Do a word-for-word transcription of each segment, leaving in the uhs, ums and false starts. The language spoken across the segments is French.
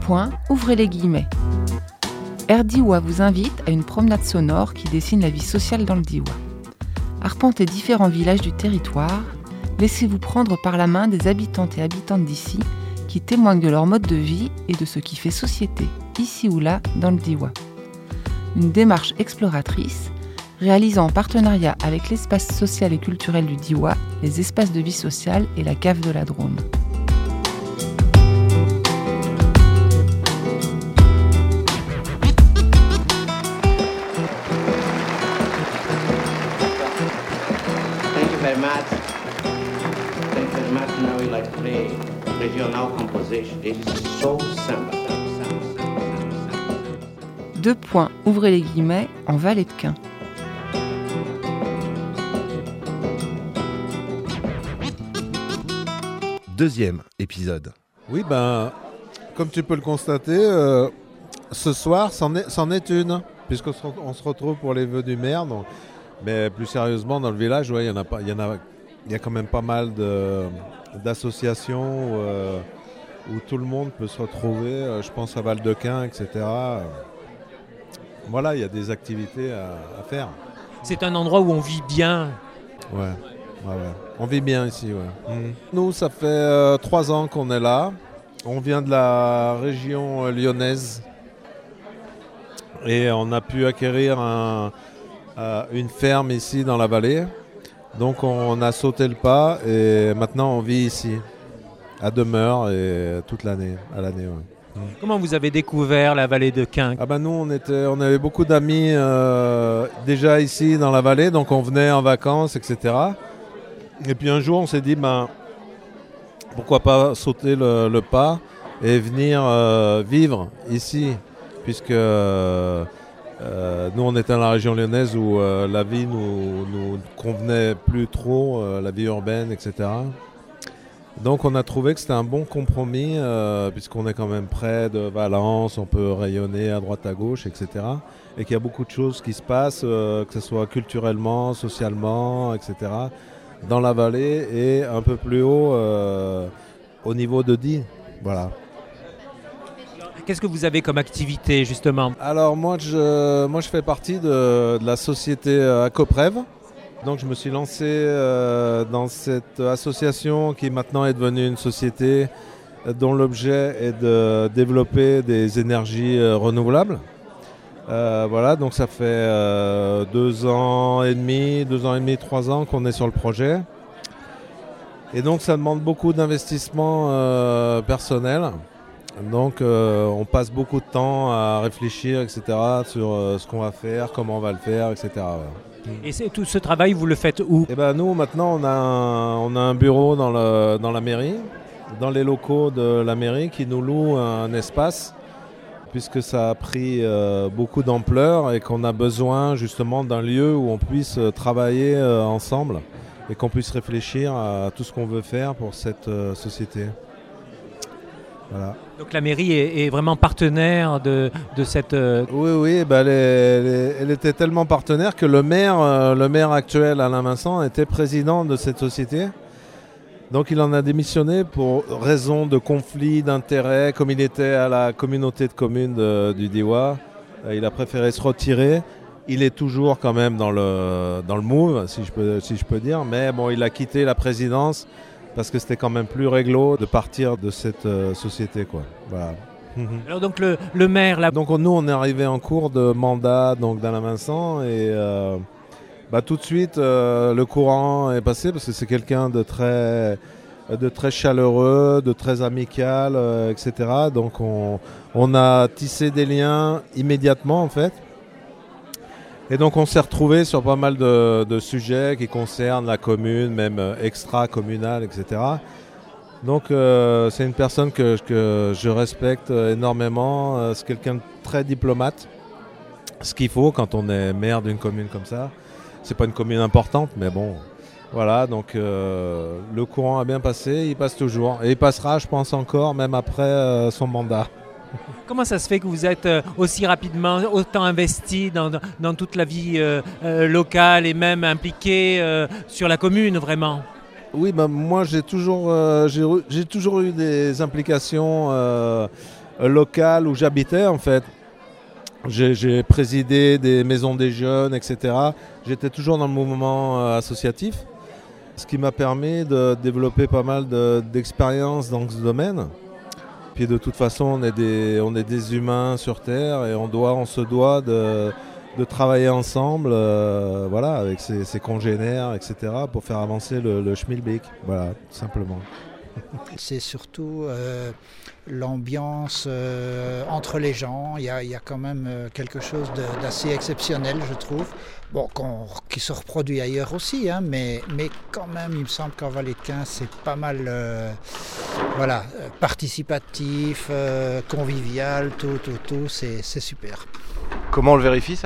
points, ouvrez les guillemets. Air Diois vous invite à une promenade sonore qui dessine la vie sociale dans le Diois. Arpentez différents villages du territoire, laissez-vous prendre par la main des habitantes et habitantes d'ici qui témoignent de leur mode de vie et de ce qui fait société, ici ou là, dans le Diois. Une démarche exploratrice, réalisée en partenariat avec l'espace social et culturel du Diois, les espaces de vie sociale et la cave de la Drôme. Thank you very much. Thank you very much. Now we like to play regional composition. This is so simple. Deux points, ouvrez les guillemets, en Valais de Quin. Deuxième épisode. Oui, ben, comme tu peux le constater, euh, ce soir, c'en est, c'en est une, puisqu'on se, on se retrouve pour les vœux du maire. Donc, mais plus sérieusement, dans le village, ouais, il y en a pas, il y en a, il y a quand même pas mal de, d'associations où, euh, où tout le monde peut se retrouver. Euh, je pense à Val-de-Quin, et cetera. Voilà, il y a des activités à, à faire. C'est un endroit où on vit bien. Ouais, ouais, ouais. On vit bien ici, ouais. Mmh. Nous, ça fait euh, trois ans qu'on est là. On vient de la région euh, lyonnaise. Et on a pu acquérir un, euh, une ferme ici dans la vallée. Donc on a sauté le pas et maintenant on vit ici, à demeure et toute l'année, à l'année, ouais. Comment vous avez découvert la vallée de Quin ? Ah ben nous, on, était, on avait beaucoup d'amis euh, déjà ici dans la vallée, donc on venait en vacances, et cetera. Et puis un jour, on s'est dit, ben, pourquoi pas sauter le, le pas et venir euh, vivre ici, puisque euh, euh, nous, on était dans la région lyonnaise où euh, la vie nous, nous convenait plus trop, euh, la vie urbaine, et cetera. Donc on a trouvé que c'était un bon compromis, euh, puisqu'on est quand même près de Valence, on peut rayonner à droite à gauche, et cetera. Et qu'il y a beaucoup de choses qui se passent, euh, que ce soit culturellement, socialement, et cetera, dans la vallée et un peu plus haut euh, au niveau de Die. Voilà. Qu'est-ce que vous avez comme activité justement ? Alors moi je, moi, je fais partie de, de la société Acoprev. Donc je me suis lancé euh, dans cette association qui maintenant est devenue une société dont l'objet est de développer des énergies euh, renouvelables. Euh, voilà, donc ça fait euh, deux ans et demi, deux ans et demi, trois ans qu'on est sur le projet. Et donc ça demande beaucoup d'investissement euh, personnel. Donc euh, on passe beaucoup de temps à réfléchir, et cetera, sur euh, ce qu'on va faire, comment on va le faire, et cetera. Ouais. Et c'est, tout ce travail, vous le faites où ? Eh ben nous, maintenant, on a un, on a un bureau dans, le, dans la mairie, dans les locaux de la mairie qui nous loue un espace, puisque ça a pris euh, beaucoup d'ampleur et qu'on a besoin justement d'un lieu où on puisse travailler euh, ensemble et qu'on puisse réfléchir à tout ce qu'on veut faire pour cette euh, société. Voilà. Donc la mairie est, est vraiment partenaire de, de cette... Euh... Oui, oui, bah elle, est, elle, est, elle était tellement partenaire que le maire, euh, le maire actuel, Alain Vincent, était président de cette société. Donc il en a démissionné pour raison de conflit d'intérêts, comme il était à la communauté de communes de, du Diois. Euh, il a préféré se retirer. Il est toujours quand même dans le, dans le move, si je peux, si je peux dire, mais bon, il a quitté la présidence parce que c'était quand même plus réglo de partir de cette euh, société, quoi. Voilà. Alors donc le, le maire... Là... Donc nous, on est arrivé en cours de mandat donc, d'Alain Vincent et euh, bah, tout de suite, euh, le courant est passé parce que c'est quelqu'un de très, de très chaleureux, de très amical, euh, et cetera. Donc on, on a tissé des liens immédiatement, en fait. Et donc on s'est retrouvés sur pas mal de, de sujets qui concernent la commune, même extra-communale, et cetera. Donc euh, c'est une personne que, que je respecte énormément, euh, c'est quelqu'un de très diplomate, ce qu'il faut quand on est maire d'une commune comme ça. C'est pas une commune importante, mais bon, voilà, donc euh, le courant a bien passé, il passe toujours. Et il passera, je pense, encore, même après euh, son mandat. Comment ça se fait que vous êtes aussi rapidement, autant investi dans, dans, dans toute la vie euh, euh, locale et même impliqué euh, sur la commune, vraiment ? Oui, bah, moi j'ai toujours, euh, j'ai, j'ai toujours eu des implications euh, euh, local où j'habitais en fait. J'ai, j'ai présidé des maisons des jeunes, et cetera. J'étais toujours dans le mouvement euh, associatif, ce qui m'a permis de développer pas mal de, d'expériences dans ce domaine. Puis de toute façon, on est des, on est des humains sur Terre et on, doit, on se doit de, de travailler ensemble euh, voilà, avec ses, ses congénères, et cetera pour faire avancer le, le schmilblick. Voilà, tout simplement. C'est surtout euh, l'ambiance euh, entre les gens. Il y a, il y a quand même euh, quelque chose de, d'assez exceptionnel, je trouve. Bon, qu'on, qui se reproduit ailleurs aussi, hein, mais, mais quand même, il me semble qu'en Vallée de Quin, c'est pas mal euh, voilà, participatif, euh, convivial, tout, tout, tout. C'est, c'est super. Comment on le vérifie ça ?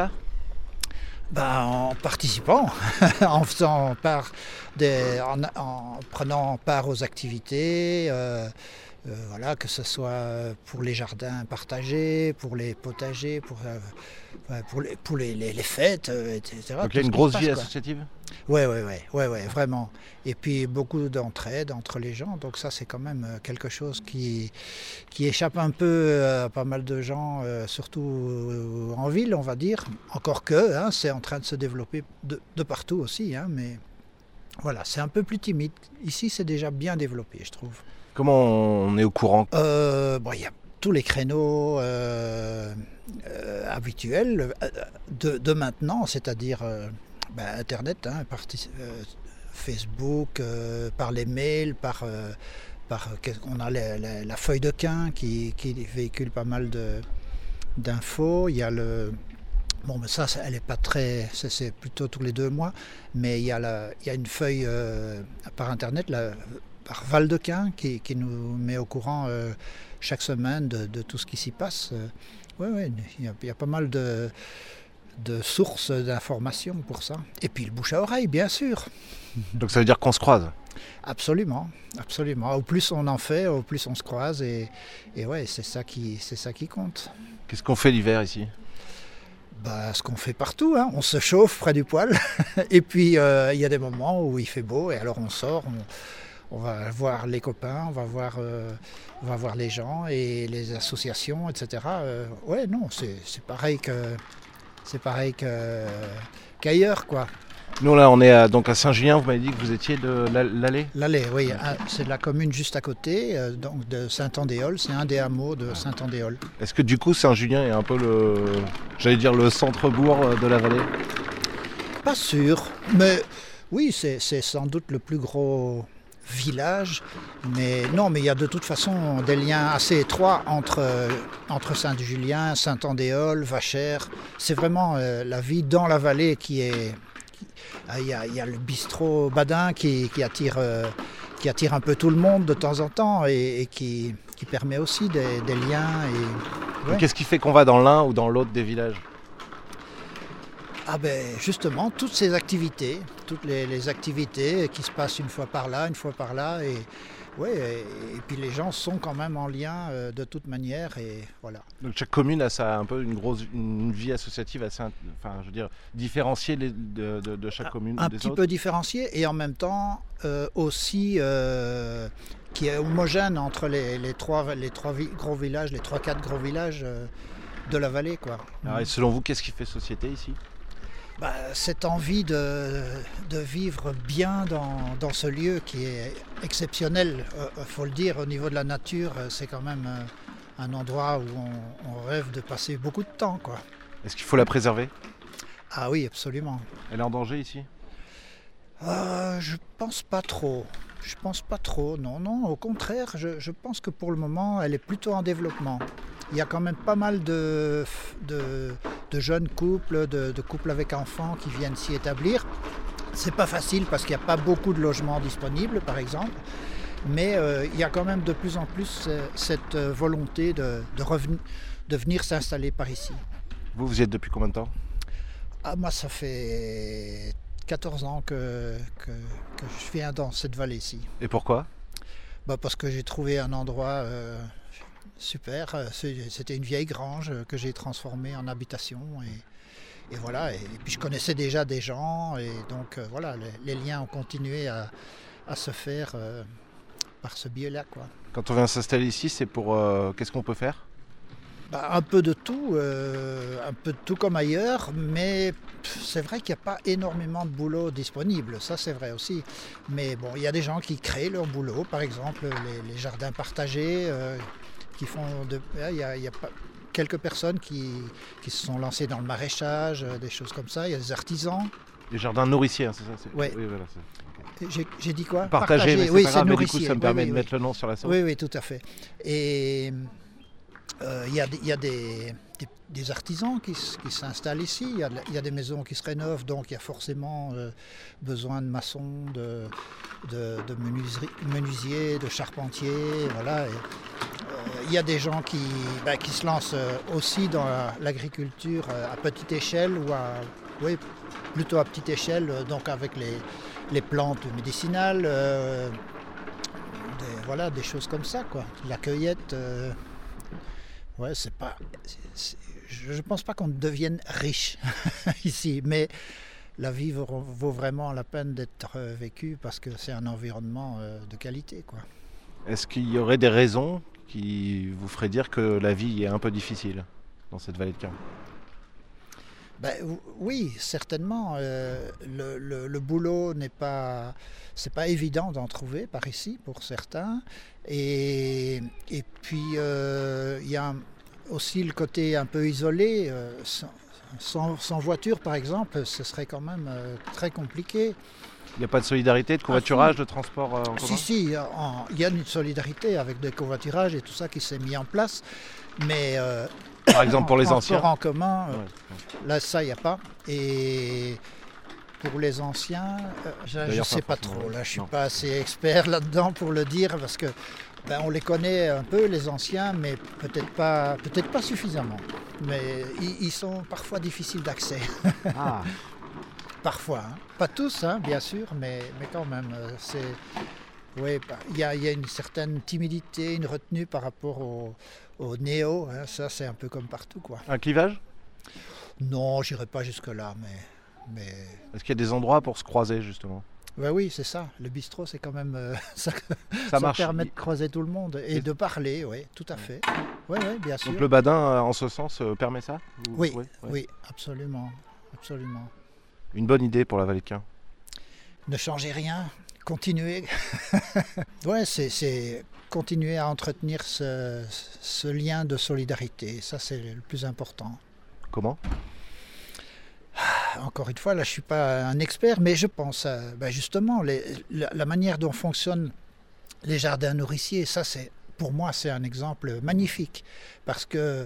Ben, en participant, en faisant part des, en, en prenant part aux activités, euh, euh, voilà, que ce soit pour les jardins partagés, pour les potagers, pour, euh, pour, les, pour les, les, les fêtes, euh, et cetera. Donc il y a une grosse vie associative ? Oui, oui, oui, ouais, ouais, vraiment. Et puis beaucoup d'entraide entre les gens, donc ça c'est quand même quelque chose qui, qui échappe un peu à pas mal de gens, euh, surtout en ville on va dire. Encore que, hein, c'est en train de se développer de, de partout aussi, hein, mais voilà, c'est un peu plus timide. Ici c'est déjà bien développé, je trouve. Comment on est au courant ? euh, Bon, il y a tous les créneaux euh, euh, habituels de, de maintenant, c'est-à-dire... Euh, Ben, Internet, hein, par, euh, Facebook, euh, par les mails, par, euh, par on a la, la, la feuille de Quin qui, qui véhicule pas mal de, d'infos. Il y a le bon, mais ça, elle est pas très, c'est, c'est plutôt tous les deux mois, mais il y a la, il y a une feuille euh, par Internet, la, par Val de Quin qui, qui nous met au courant euh, chaque semaine de, de tout ce qui s'y passe. Euh, ouais, ouais, il y a, il y a pas mal de de sources d'informations pour ça. Et puis le bouche à oreille, bien sûr. Donc ça veut dire qu'on se croise ? Absolument, absolument. Au plus on en fait, au plus on se croise et, et ouais, c'est ça qui, c'est ça qui compte. Qu'est-ce qu'on fait l'hiver ici ? Bah, ce qu'on fait partout, hein. On se chauffe près du poêle et puis il euh, y a des moments où il fait beau et alors on sort, on, on va voir les copains, on va voir, euh, on va voir les gens et les associations, et cetera. Euh, ouais, non, c'est, c'est pareil que C'est pareil que, qu'ailleurs, quoi. Nous, là, on est à, donc à Saint-Julien. Vous m'avez dit que vous étiez de l'Allée ? L'Allée, oui. C'est de la commune juste à côté, donc de Saint-Andéol. C'est un des hameaux de Saint-Andéol. Est-ce que du coup, Saint-Julien est un peu le, j'allais dire, le centre-bourg de la vallée ? Pas sûr, mais oui, c'est, c'est sans doute le plus gros village, mais non, mais il y a de toute façon des liens assez étroits entre, entre Saint-Julien, Saint-Andéol, Vachères. C'est vraiment euh, la vie dans la vallée qui est... Qui, ah, il, y a, il y a le bistrot Badin qui, qui, attire, euh, qui attire un peu tout le monde de temps en temps et, et qui, qui permet aussi des, des liens. Et, ouais. Qu'est-ce qui fait qu'on va dans l'un ou dans l'autre des villages ? Ah ben justement, toutes ces activités, toutes les, les activités qui se passent une fois par là, une fois par là, et, ouais, et, et puis les gens sont quand même en lien euh, de toute manière, et voilà. Donc chaque commune a ça, un peu une grosse une vie associative assez, enfin je veux dire, différenciée de, de, de chaque commune Un des petit autres. peu différenciée, et en même temps euh, aussi euh, qui est homogène entre les, les trois, les trois vi- gros villages, les trois, quatre gros villages euh, de la vallée, quoi. Alors, et selon vous, qu'est-ce qui fait société ici ? Bah, cette envie de, de vivre bien dans, dans ce lieu qui est exceptionnel, il euh, faut le dire, au niveau de la nature, c'est quand même euh, un endroit où on, on rêve de passer beaucoup de temps, quoi. Est-ce qu'il faut la préserver ? Ah oui, absolument. Elle est en danger ici ? euh, Je pense pas trop. Je pense pas trop, non, non. Au contraire, je, je pense que pour le moment, elle est plutôt en développement. Il y a quand même pas mal de, de, de jeunes couples, de, de couples avec enfants qui viennent s'y établir. C'est pas facile parce qu'il n'y a pas beaucoup de logements disponibles, par exemple. Mais euh, il y a quand même de plus en plus euh, cette volonté de, de, revenu, de venir s'installer par ici. Vous, vous y êtes depuis combien de temps ? Ah, moi, ça fait quatorze ans que, que, que je viens dans cette vallée-ci. Et pourquoi ? Bah, parce que j'ai trouvé un endroit... Euh, super, c'était une vieille grange que j'ai transformée en habitation et, et voilà, et, et puis je connaissais déjà des gens et donc euh, voilà, les, les liens ont continué à, à se faire euh, par ce biais-là, quoi. Quand on vient s'installer ici, c'est pour... Euh, qu'est-ce qu'on peut faire ? Bah, un peu de tout, euh, un peu de tout comme ailleurs, mais c'est vrai qu'il n'y a pas énormément de boulot disponible, ça c'est vrai aussi. Mais bon, il y a des gens qui créent leur boulot, par exemple les, les jardins partagés, euh, qui font de, il y a, il y a pas, quelques personnes qui, qui se sont lancées dans le maraîchage, des choses comme ça. Il y a des artisans. Les jardins nourriciers, hein, c'est ça c'est... Ouais. Oui, voilà, c'est... J'ai, j'ai dit quoi? Partagé, mais c'est oui, pas grave, c'est mais du coup ça me oui, permet oui, de oui. mettre le nom sur la sauce. Oui, oui, tout à fait. Et il euh, y a, y a des, des, des artisans qui, qui s'installent ici, il y, y a des maisons qui se rénovent, donc il y a forcément euh, besoin de maçons, de, de, de menuisiers, de charpentiers, voilà. Il euh, y a des gens qui, bah, qui se lancent aussi dans la, l'agriculture à petite échelle, ou à, oui, plutôt à petite échelle, donc avec les, les plantes médicinales, euh, des, voilà, des choses comme ça, quoi. La cueillette. Euh, Ouais, c'est pas. C'est, je ne pense pas qu'on devienne riche ici, mais la vie vaut, vaut vraiment la peine d'être vécue parce que c'est un environnement de qualité, quoi. Est-ce qu'il y aurait des raisons qui vous feraient dire que la vie est un peu difficile dans cette vallée de Caen? Ben, oui, certainement. Euh, le, le, le boulot n'est pas, c'est pas évident d'en trouver par ici pour certains. Et, et puis euh, il y a aussi le côté un peu isolé. Euh, sans, sans, sans voiture, par exemple, ce serait quand même euh, très compliqué. Il n'y a pas de solidarité, de covoiturage, de transport euh, en commun? Si, si, il y a une solidarité avec des covoturages et tout ça qui s'est mis en place. Mais euh, par exemple pour les anciens en commun, ouais, ouais. Là ça il n'y a pas. Et pour les anciens, euh, je ne sais pas trop. Là je ne suis non. pas assez expert là-dedans pour le dire parce que ben, on les connaît un peu les anciens, mais peut-être pas, peut-être pas suffisamment. Mais ils, ils sont parfois difficiles d'accès. Ah. Parfois, hein. Pas tous, hein, bien sûr, mais, mais quand même, c'est, oui, il y a, y a une certaine timidité, une retenue par rapport au, au néo, hein, ça c'est un peu comme partout, quoi. Un clivage? Non, j'irai pas jusque-là, mais, mais... Est-ce qu'il y a des endroits pour se croiser, justement? Ben oui, c'est ça. Le bistrot, c'est quand même... Euh, ça ça, ça permet de croiser tout le monde et, et de parler, oui, tout à fait. Oui, oui, bien sûr. Donc le badin, en ce sens, permet ça? Ou... Oui, ouais, ouais. oui, absolument, absolument. Une bonne idée pour la vallée de Caen. Ne changez rien, continuez. Ouais, c'est, c'est continuer à entretenir ce, ce lien de solidarité. Ça, c'est le plus important. Comment ? Encore une fois, là, je ne suis pas un expert, mais je pense à, ben justement les, la, la manière dont fonctionnent les jardins nourriciers. Ça, c'est, pour moi, c'est un exemple magnifique parce que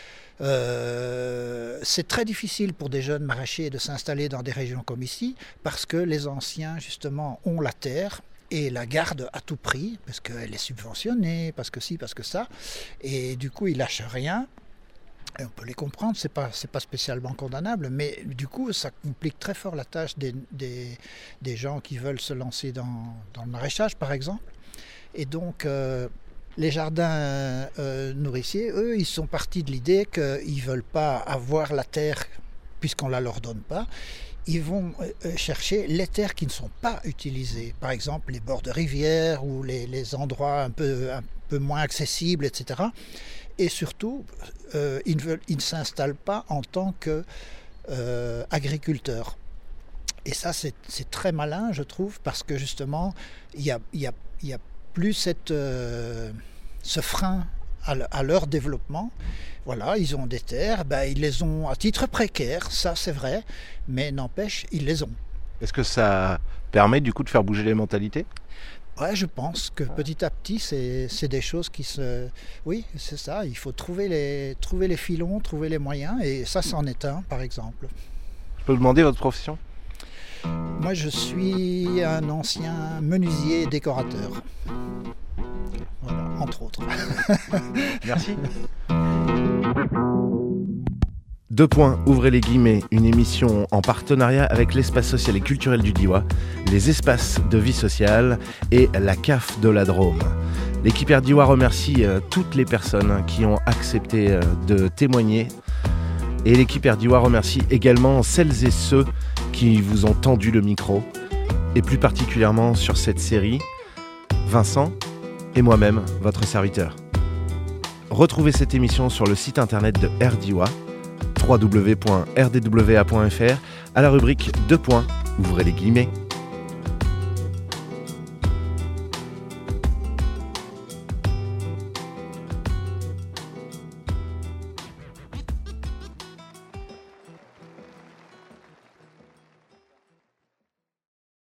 Euh, c'est très difficile pour des jeunes maraîchers de s'installer dans des régions comme ici parce que les anciens justement ont la terre et la gardent à tout prix parce qu'elle est subventionnée, parce que ci, parce que ça, et du coup ils lâchent rien. Et on peut les comprendre, c'est pas, c'est pas spécialement condamnable, mais du coup ça complique très fort la tâche des, des, des gens qui veulent se lancer dans, dans le maraîchage par exemple. Et donc euh, les jardins euh, nourriciers, eux, ils sont partis de l'idée qu'ils ne veulent pas avoir la terre puisqu'on ne la leur donne pas. Ils vont euh, chercher les terres qui ne sont pas utilisées. Par exemple, les bords de rivières ou les, les endroits un peu, un peu moins accessibles, et cetera. Et surtout, euh, ils, ne veulent, ils ne s'installent pas en tant qu'agriculteurs. Euh, Et ça, c'est, c'est très malin, je trouve, parce que justement, il y a, y a, y a plus cette, euh, ce frein à, le, à leur développement. Voilà, ils ont des terres, ben, ils les ont à titre précaire, ça c'est vrai, mais n'empêche, ils les ont. Est-ce que ça permet du coup de faire bouger les mentalités ? Ouais, je pense que petit à petit, c'est, c'est des choses qui se... Oui, c'est ça, il faut trouver les, trouver les filons, trouver les moyens, et ça, c'en est un, par exemple. Je peux vous demander votre profession ? Moi, je suis un ancien menuisier décorateur. Voilà, entre autres. Merci. Deux points, ouvrez les guillemets, une émission en partenariat avec l'espace social et culturel du Diois, les espaces de vie sociale et la C A F de la Drôme. L'équipe R Diois remercie toutes les personnes qui ont accepté de témoigner. Et l'équipe R Diois remercie également celles et ceux qui vous ont tendu le micro, et plus particulièrement sur cette série, Vincent et moi-même, votre serviteur. Retrouvez cette émission sur le site internet de R D I W A, w w w point r d w a point f r, à la rubrique deux points, ouvrez les guillemets.